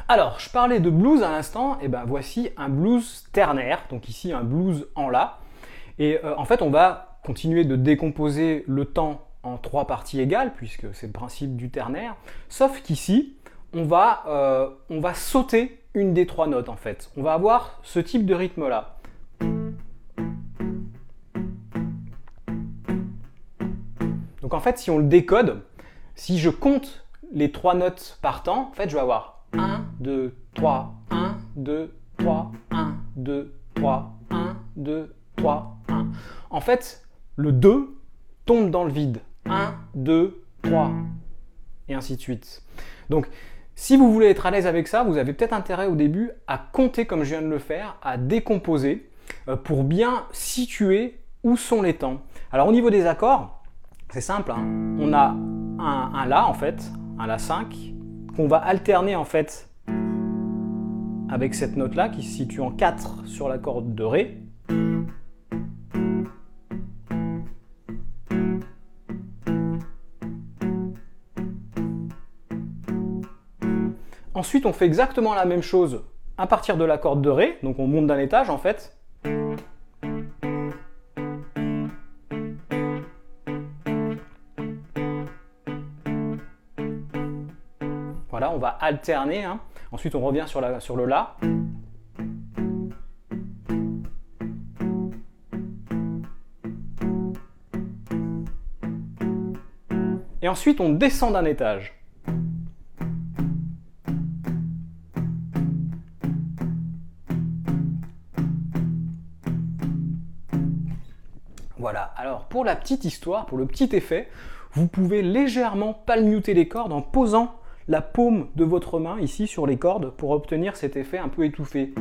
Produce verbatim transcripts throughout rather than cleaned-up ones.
Alors, je parlais de blues à l'instant, et ben voici un blues ternaire, donc ici un blues en La. Et euh, en fait, on va continuer de décomposer le temps en trois parties égales, puisque c'est le principe du ternaire, sauf qu'ici, on va, euh, on va sauter une des trois notes en fait. On va avoir ce type de rythme-là. Donc en fait, si on le décode, si je compte les trois notes par temps, en fait, je vais avoir un, deux, trois, un, deux, trois, un, deux, trois, un, deux, trois, un. En fait, le deux tombe dans le vide. un, deux, trois, et ainsi de suite. Donc, si vous voulez être à l'aise avec ça, vous avez peut-être intérêt au début à compter comme je viens de le faire, à décomposer, pour bien situer où sont les temps. Alors au niveau des accords, c'est simple, hein. On a un, un La en fait, un La cinq, qu'on va alterner en fait avec cette note là qui se situe en quatre sur la corde de Ré. Ensuite on fait exactement la même chose à partir de la corde de Ré, donc on monte d'un étage en fait. Voilà, on va alterner, hein. Ensuite on revient sur, la, sur le La. Et ensuite on descend d'un étage. Voilà, alors pour la petite histoire, pour le petit effet, vous pouvez légèrement palmuter les cordes en posant la paume de votre main ici sur les cordes pour obtenir cet effet un peu étouffé.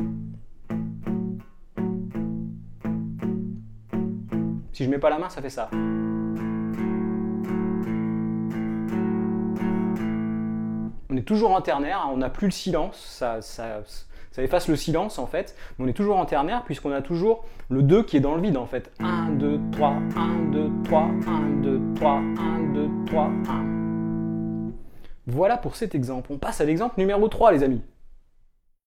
Si je ne mets pas la main, ça fait ça. On est toujours en ternaire, on n'a plus le silence, ça, ça, ça efface le silence en fait, mais on est toujours en ternaire puisqu'on a toujours le deux qui est dans le vide en fait. un, deux, trois, un, deux, trois, un, deux, trois, un, deux, trois, un. Voilà pour cet exemple. On passe à l'exemple numéro trois les amis.